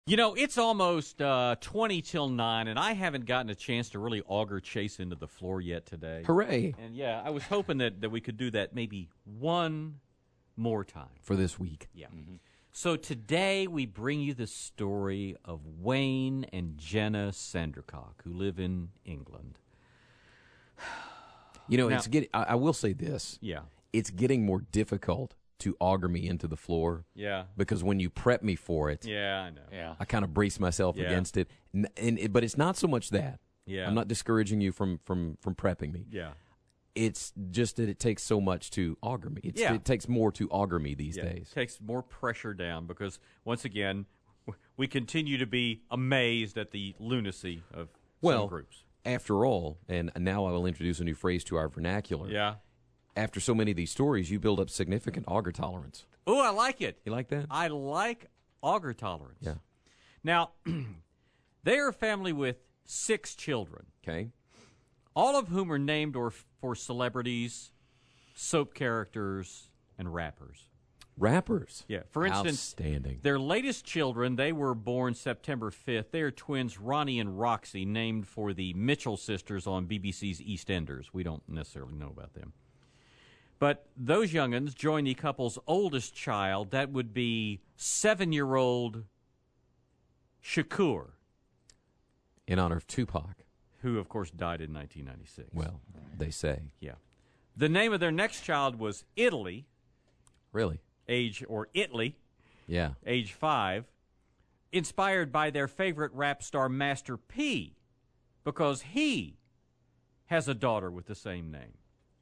You know, it's almost 20 till 9, and I haven't gotten a chance to really auger Chase into the floor yet today. Hooray. And, yeah, I was hoping that we could do that maybe one more time. For this week. Yeah. So today we bring you the story of Wayne and Jenna Sandercock, who live in England. You know, Now- I will say this. Yeah. It's getting more difficult to auger me into the floor Yeah. because when you prep me for it, Yeah, I know. Yeah. I kind of brace myself Yeah. against it. But it's not so much that. Yeah. I'm not discouraging you from prepping me. Yeah. It's just that it takes so much to auger me. Yeah. It takes more to auger me these Yeah, days. it takes more pressure down because, once again, we continue to be amazed at the lunacy of some groups. After all, and now I will introduce a new phrase to our vernacular. Yeah. After so many of these stories, you build up significant auger tolerance. Oh, I like it. You like that? I like auger tolerance. Yeah. Now, they are a family with 6 children, Okay. all of whom are named for celebrities, soap characters, and rappers. Rappers. Yeah. For instance, Outstanding. their latest children, they were born September 5th. They are twins Ronnie and Roxy, named for the Mitchell sisters on BBC's EastEnders. We don't necessarily know about them. But those young'uns join the couple's oldest child. That would be 7-year-old Shakur, In honor of Tupac. who, of course, died in 1996. Well, they say. Yeah. The name of their next child was Italy, Really? Italy, Yeah. age 5, inspired by their favorite rap star Master P, because he has a daughter with the same name.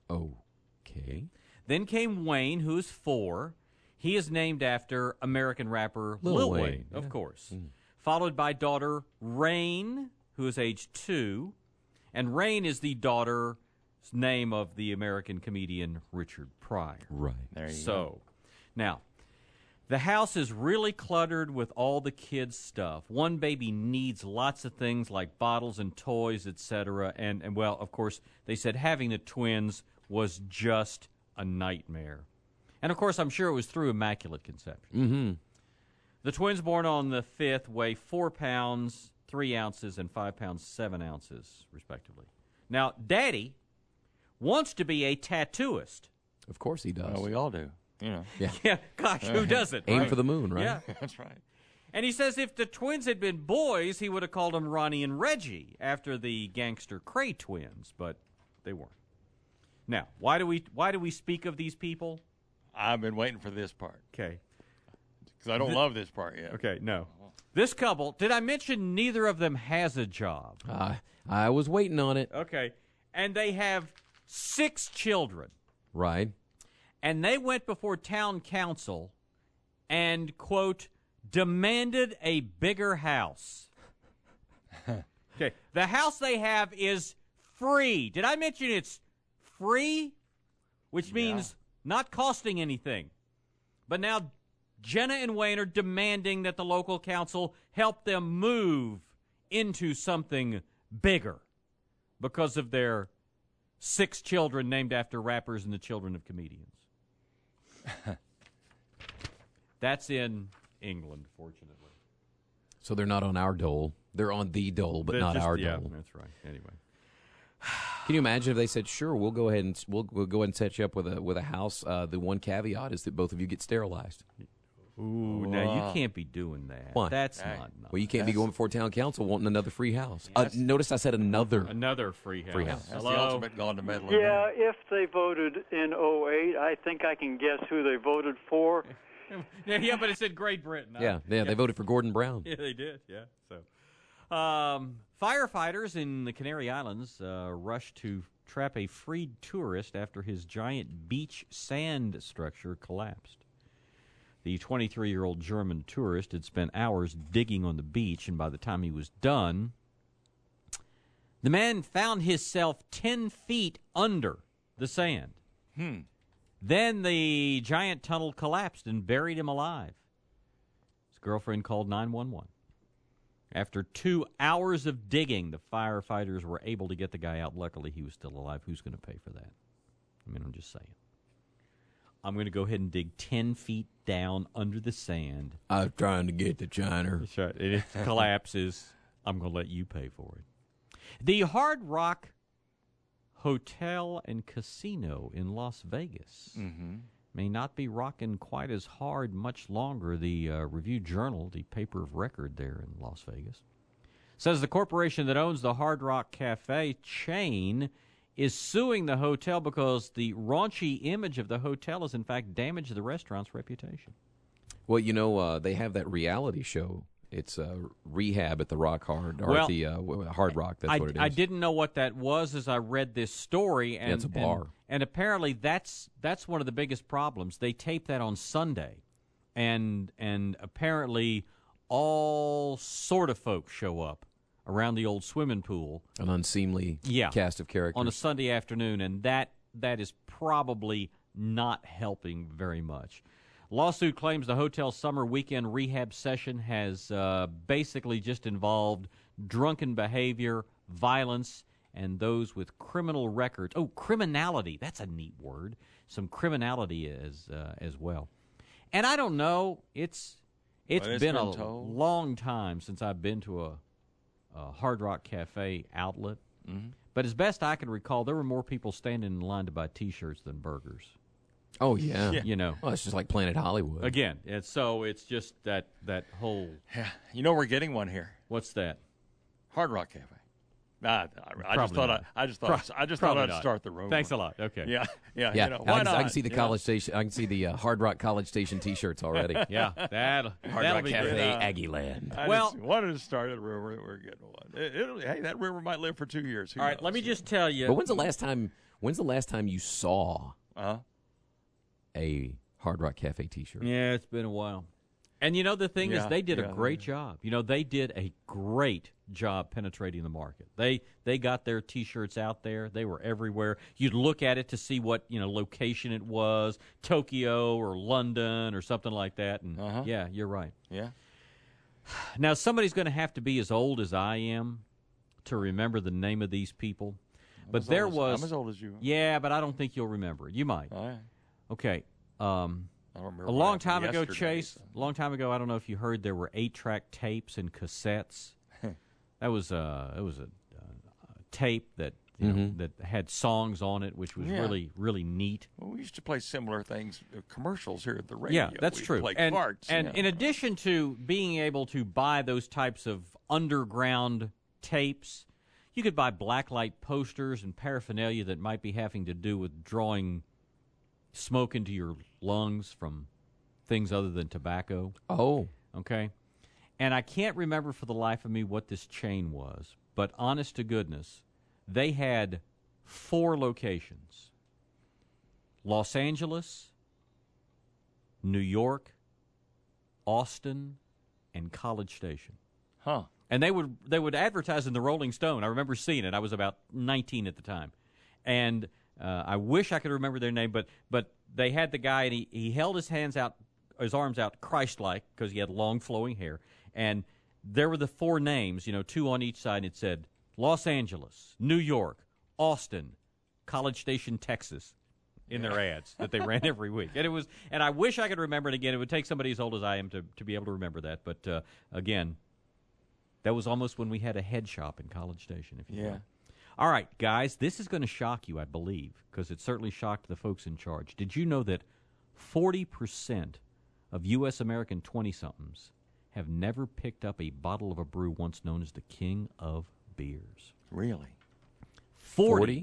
Okay. Then came Wayne, who is 4. He is named after American rapper Lil Lil Wayne, Wayne, of yeah. course. Followed by daughter Rain, who is age 2. And Rain is the daughter's name of the American comedian Richard Pryor. Right. There you go. So, now, the house is really cluttered with all the kids' stuff. One baby needs lots of things like bottles and toys, etc. And well, of course, they said having the twins was just a nightmare. And, of course, I'm sure it was through Immaculate Conception. Mm-hmm. The twins born on the 5th weigh 4 pounds, 3 ounces, and 5 pounds, 7 ounces, respectively. Now, Daddy wants to be a tattooist. Of course he does. Well, we all do. You know. Yeah. Yeah, gosh, who doesn't? Aim right? for the moon, right? Yeah. That's right. And he says if the twins had been boys, he would have called them Ronnie and Reggie after the gangster Cray twins, but they weren't. Now, why do we speak of these people? I've been waiting for this part Okay. because I don't love this part yet. Okay, no. This couple, did I mention neither of them has a job? I was waiting on it. Okay. And they have 6 children. Right. And they went before town council and, quote, demanded a bigger house. Okay. The house they have is free. Did I mention it's free? Which means not costing anything. But now Jenna and Wayne are demanding that the local council help them move into something bigger because of their 6 children named after rappers and the children of comedians. That's in England, fortunately. So they're not on our dole. They're on the dole, but not our yeah, dole. that's right. Anyway. Can you imagine if they said, "Sure, we'll go ahead and we'll go ahead and set you up with a house. The one caveat is that both of you get sterilized. Ooh, now you can't be doing that. Why? That's not nice. Well, you can't be going before town council wanting another free house. Yes. Notice I said another. Another free house. Free house. That's Hello? the ultimate gone to meddling. Yeah, if they voted in '08, I think I can guess who they voted for. Yeah, but it's in Great Britain. Yeah, they voted for Gordon Brown. Yeah, they did. Yeah. So, firefighters in the Canary Islands rushed to trap a freed tourist after his giant beach sand structure collapsed. The 23-year-old German tourist had spent hours digging on the beach, and by the time he was done, the man found himself 10 feet under the sand. Then the giant tunnel collapsed and buried him alive. His girlfriend called 911. After 2 hours of digging, the firefighters were able to get the guy out. Luckily, he was still alive. Who's going to pay for that? I mean, I'm just saying. I'm going to go ahead and dig 10 feet down under the sand. I was trying to get the China. That's right. And if it collapses, I'm going to let you pay for it. The Hard Rock Hotel and Casino in Las Vegas may not be rocking quite as hard much longer. The Review-Journal, the paper of record there in Las Vegas, says the corporation that owns the Hard Rock Cafe chain is suing the hotel because the raunchy image of the hotel has, in fact, damaged the restaurant's reputation. Well, you know, they have that reality show. It's Rehab at the Rock Hard, or at the Hard Rock. That's what it is. I didn't know what that was as I read this story. And, it's a bar. And apparently that's one of the biggest problems. They tape that on Sunday, and apparently all sort of folks show up around the old swimming pool. An unseemly cast of characters. On a Sunday afternoon, and that is probably not helping very much. Lawsuit claims the hotel's summer weekend rehab session has basically just involved drunken behavior, violence, and those with criminal records. Oh, criminality. That's a neat word. Some criminality as well. And I don't know. It's been a long time since I've been to a Hard Rock Cafe outlet. Mm-hmm. But as best I can recall, there were more people standing in line to buy T-shirts than burgers. Oh, yeah. You know. Well, it's just like Planet Hollywood. Again, so it's just that whole... Yeah. You know we're getting one here. What's that? Hard Rock Cafe. I just thought I'd start the rumor. Thanks a lot. Okay. Yeah. You know, why not? I can see the College Station. I can see the Hard Rock College Station T-shirts already. Yeah, that'll be Cafe, good. Aggieland. I just wanted to start a rumor that we're getting one. Hey, that rumor might live for 2 years. All right, let me just tell you. But when's the last time you saw a Hard Rock Cafe T-shirt? Yeah, it's been a while. And you know the thing is, they did a great job. You know, they did a great job penetrating the market. They got their T-shirts out there. They were everywhere. You'd look at it to see what location it was, Tokyo or London or something like that. And yeah, you're right. Yeah. Now somebody's going to have to be as old as I am to remember the name of these people. But I'm as old as you. Yeah, but I don't think you'll remember it. You might. All right. Okay. I don't remember. A long time ago, Chase. A long time ago, I don't know if you heard, there were 8-track tapes and cassettes. It was a tape that that had songs on it, which was really, really neat. Well, we used to play similar things, commercials here at the radio. Yeah, that's true. Play and cards, in addition to being able to buy those types of underground tapes, you could buy blacklight posters and paraphernalia that might be having to do with drawing smoke into your lungs from things other than tobacco. Oh. Okay. And I can't remember for the life of me what this chain was, but honest to goodness, they had 4 locations: Los Angeles, New York, Austin, and College Station. Huh. And they would advertise in the Rolling Stone. I remember seeing it. I was about 19 at the time. And I wish I could remember their name, but they had the guy, and he held his arms out Christ-like, because he had long flowing hair. And there were the 4 names, 2 on each side, and it said Los Angeles, New York, Austin, College Station, Texas, in their ads that they ran every week. And I wish I could remember it again. It would take somebody as old as I am to be able to remember that. But again, that was almost when we had a head shop in College Station, if you will. All right, guys, this is going to shock you, I believe, because it certainly shocked the folks in charge. Did you know that 40% of U.S. American 20-somethings have never picked up a bottle of a brew once known as the King of Beers? Really? 40%.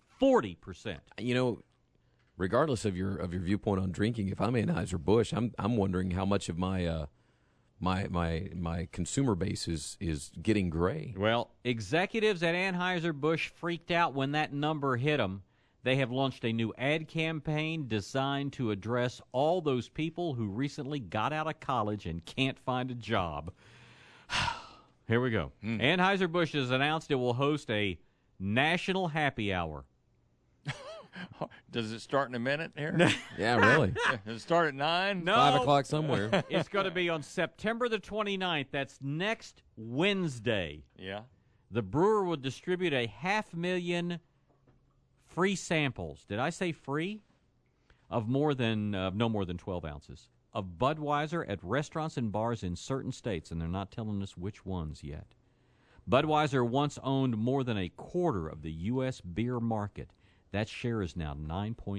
Regardless of your viewpoint on drinking, if I'm Anheuser-Busch, I'm wondering how much of my my consumer base is getting gray. Well, executives at Anheuser-Busch freaked out when that number hit them. They have launched a new ad campaign designed to address all those people who recently got out of college and can't find a job. Here we go. Anheuser-Busch has announced it will host a national happy hour. Does it start in a minute here? Yeah, really. Does it start at 9? No. 5 o'clock somewhere. It's going to be on September the 29th. That's next Wednesday. Yeah. The brewer will distribute 500,000 free samples. Did I say free? of no more than 12 ounces. Of Budweiser at restaurants and bars in certain states, and they're not telling us which ones yet. Budweiser once owned more than a quarter of the U.S. beer market. That share is now 9.3%.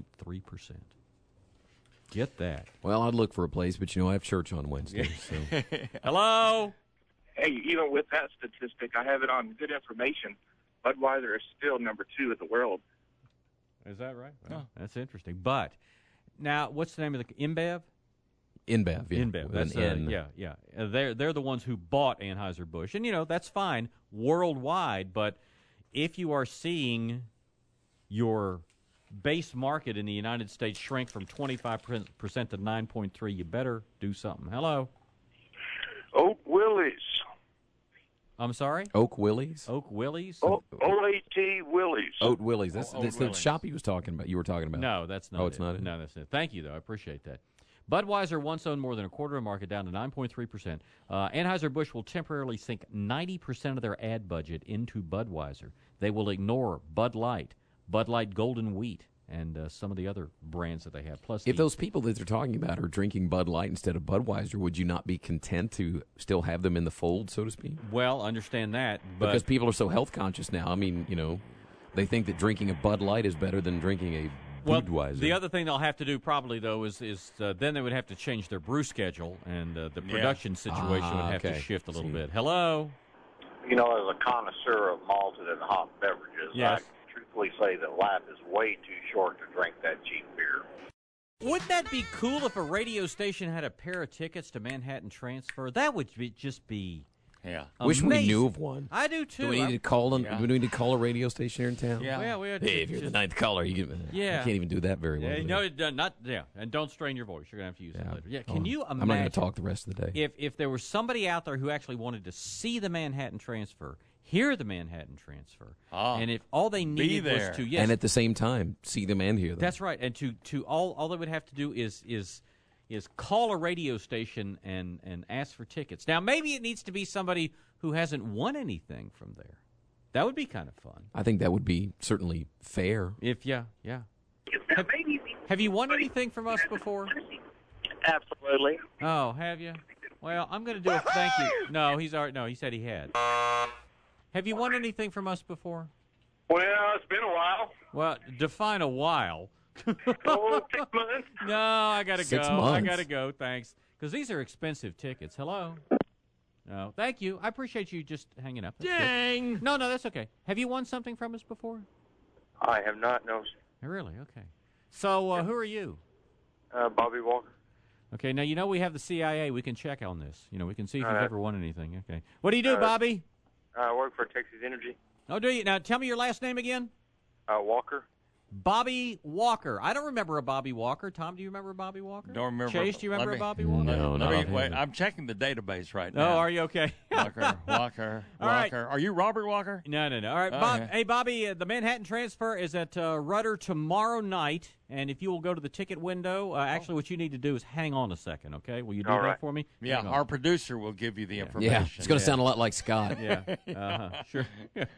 Get that. Well, I'd look for a place, but, I have church on Wednesday. So. Hello? Hey, even with that statistic, I have it on good information. Budweiser is still number 2 in the world. Is that right? Well, that's interesting. But now, what's the name of the InBev? InBev, yeah. InBev. That's yeah. They're the ones who bought Anheuser-Busch, and that's fine worldwide. But if you are seeing your base market in the United States shrink from 25% to 9.3%, you better do something. Hello. Oak Willie's. I'm sorry? Oak Willie's? Oak Willie's? O-A-T Willie's. Oat Willie's. That's the shop you were talking about. No, that's not it. Oh, it's not it? No, that's it. Thank you, though. I appreciate that. Budweiser once owned more than a quarter of the market, down to 9.3%. Anheuser-Busch will temporarily sink 90% of their ad budget into Budweiser. They will ignore Bud Light Golden Wheat, and some of the other brands that they have. Plus, if those people that they're talking about are drinking Bud Light instead of Budweiser, would you not be content to still have them in the fold, so to speak? Well, understand that. But because people are so health conscious now. I mean, they think that drinking a Bud Light is better than drinking a Budweiser. The other thing they'll have to do probably, though, is then they would have to change their brew schedule, and the production situation would have to shift a little bit. Hello? As a connoisseur of malted and hot beverages, yes. I truthfully say that life is way too short to drink that cheap beer. Wouldn't that be cool if a radio station had a pair of tickets to Manhattan Transfer? That would just be amazing. Wish we knew of one. I do, too. Do we need to call them? Do we need to call a radio station here in town? Yeah. Hey, if you're the ninth caller, you can't even do that very well. And don't strain your voice. You're going to have to use it later. Yeah, can you imagine? I'm not going to talk the rest of the day. If there was somebody out there who actually wanted to see the Manhattan Transfer, hear the Manhattan Transfer, and if all they needed was to and at the same time see them and hear them. That's right. And to all they would have to do is call a radio station and ask for tickets. Now maybe it needs to be somebody who hasn't won anything from there. That would be kind of fun. I think that would be certainly fair. Have you won anything from us before? Absolutely. Oh, have you? Well, I'm going to do a thank you. No, he said he had. Have you won anything from us before? Well, it's been a while. Well, define a while. 6 months. No, I got to go. 6 months. I got to go, thanks. Because these are expensive tickets. Hello? No, thank you. I appreciate you just hanging up. That's Dang. good. No, that's okay. Have you won something from us before? I have not, no. Really? Okay. So, who are you? Bobby Walker. Okay, now we have the CIA. We can check on this. We can see if you've ever won anything. Okay. What do you do, Bobby? I work for Texas Energy. Oh, do you? Now, tell me your last name again. Walker. Bobby Walker. I don't remember a Bobby Walker. Tom, do you remember a Bobby Walker? Don't remember. Chase, do you remember a Bobby Walker? No. Wait, I'm checking the database right now. Oh, are you okay? Walker. All right. Are you Robert Walker? No. All right, Hey, Bobby, the Manhattan Transfer is at Rudder tomorrow night, and if you will go to the ticket window, actually what you need to do is hang on a second, okay? Will you do that for me? Yeah, our producer will give you the information. Yeah, it's going to sound a lot like Scott. Yeah, sure.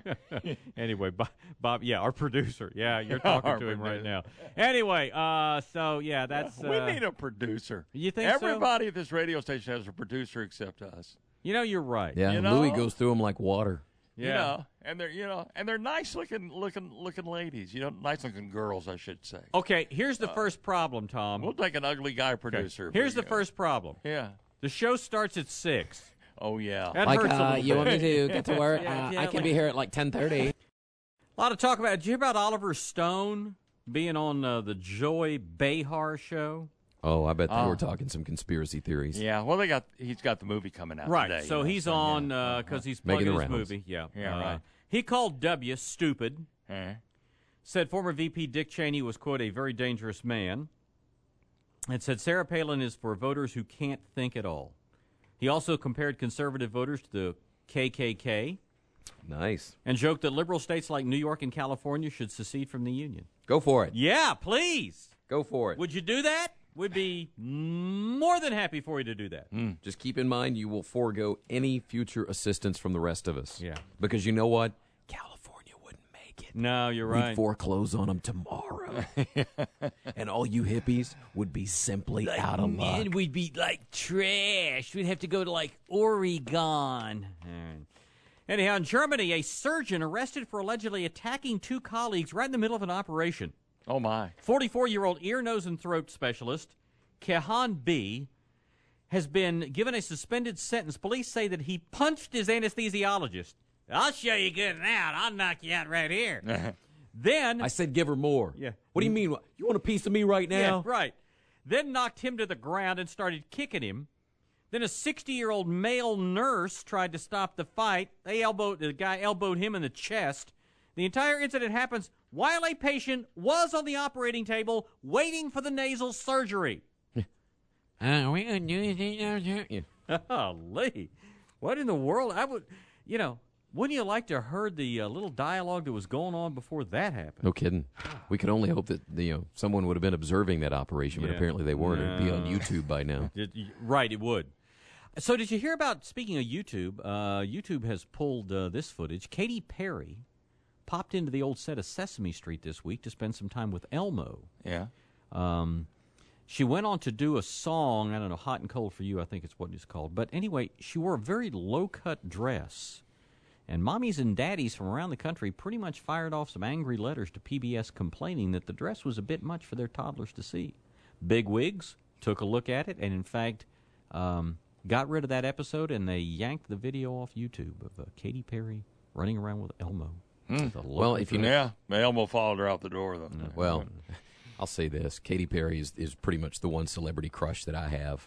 Anyway, Bob, our producer. Yeah, you're talking to him right now. Anyway, that's... we need a producer. You think Everybody at this radio station has a producer except us. You're right. Yeah, Louis goes through them like water. Yeah, and they're nice looking ladies. Nice looking girls, I should say. Okay, here's the first problem, Tom. We'll take an ugly guy producer. Here's the first problem. Yeah, the show starts at 6. Oh yeah. That hurts a little you bit. want me to get to work? I can be here at like 10:30. A lot of talk about. Did you hear about Oliver Stone being on the Joy Behar show? Oh, I bet they were talking some conspiracy theories. Yeah, well, he's got the movie coming out today. Right, so he's on because he's plugging his movie. Yeah, right. He called W stupid. Said former VP Dick Cheney was, quote, a very dangerous man. And said Sarah Palin is for voters who can't think at all. He also compared conservative voters to the KKK. Nice. And joked that liberal states like New York and California should secede from the Union. Go for it. Yeah, please. Go for it. Would you do that? We'd be more than happy for you to do that. Just keep in mind you will forego any future assistance from the rest of us. Yeah. Because you know what? California wouldn't make like it. No, you're We'd right. foreclose on them tomorrow. And all you hippies would be simply out of luck. And we'd be like trash. We'd have to go to like Oregon. Anyhow, in Germany, a surgeon arrested for allegedly attacking two colleagues right in the middle of an operation. Oh, my. 44-year-old ear, nose, and throat specialist, Kehan B., has been given a suspended sentence. Police say that he punched his anesthesiologist. I'll show you good now. I'll knock you out right here. Then I said give her more. Yeah. What do you mean? You want a piece of me right now? Yeah, right. Then knocked him to the ground and started kicking him. Then a 60-year-old male nurse tried to stop the fight. The guy elbowed him in the chest. The entire incident happens while a patient was on the operating table waiting for the nasal surgery. Are we going to do anything? Golly. What in the world? Wouldn't you like to have heard the little dialogue that was going on before that happened? No kidding. We could only hope that someone would have been observing that operation, but apparently they weren't. It'd be on YouTube by now. Right, it would. So did you hear about, speaking of YouTube, YouTube has pulled this footage. Katy Perry popped into the old set of Sesame Street this week to spend some time with Elmo. Yeah. She went on to do a song, I don't know, Hot and Cold for You, I think it's what it's called. But anyway, she wore a very low-cut dress. And mommies and daddies from around the country pretty much fired off some angry letters to PBS complaining that the dress was a bit much for their toddlers to see. Bigwigs took a look at it and, in fact, got rid of that episode, and they yanked the video off YouTube of Katy Perry running around with Elmo. Well, if you know, Elmo followed her out the door, though. Well, I'll say this: Katy Perry is pretty much the one celebrity crush that I have.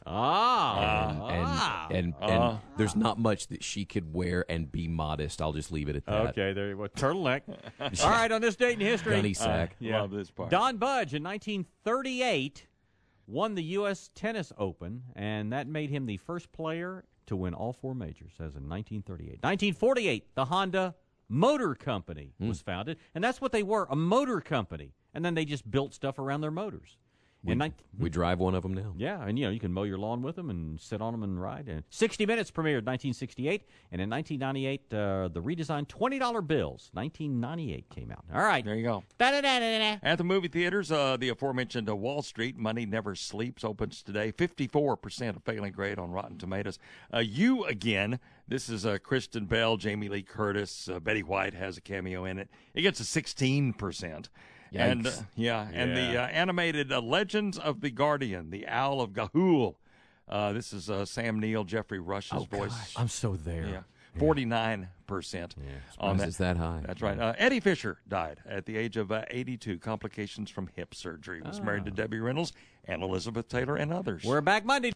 And there's not much that she could wear and be modest. I'll just leave it at that. Okay, there you go. Turtleneck. All right, on this date in history, gunny sack. Love this part. Don Budge in 1938 won the U.S. Tennis Open, and that made him the first player to win all four majors. That was in 1938. 1948, the Honda Motor Company was founded, and that's what they were, a motor company. And then they just built stuff around their motors. We drive one of them now. Yeah, and you can mow your lawn with them and sit on them and ride. And 60 Minutes premiered 1968, and in 1998, the redesigned $20 bills. 1998 came out. All right. There you go. Da-da-da-da-da. At the movie theaters, the aforementioned Wall Street, Money Never Sleeps, opens today. 54% of failing grade on Rotten Tomatoes. You Again. This is Kristen Bell, Jamie Lee Curtis, Betty White has a cameo in it. It gets a 16%. And and the animated Legends of the Guardian, the Owl of Ga'Hoole. This is Sam Neill, Jeffrey Rush's voice. Gosh, I'm so there. Yeah, 49% on that. Is that high? That's right. Eddie Fisher died at the age of 82. Complications from hip surgery. He was married to Debbie Reynolds and Elizabeth Taylor and others. We're back Monday.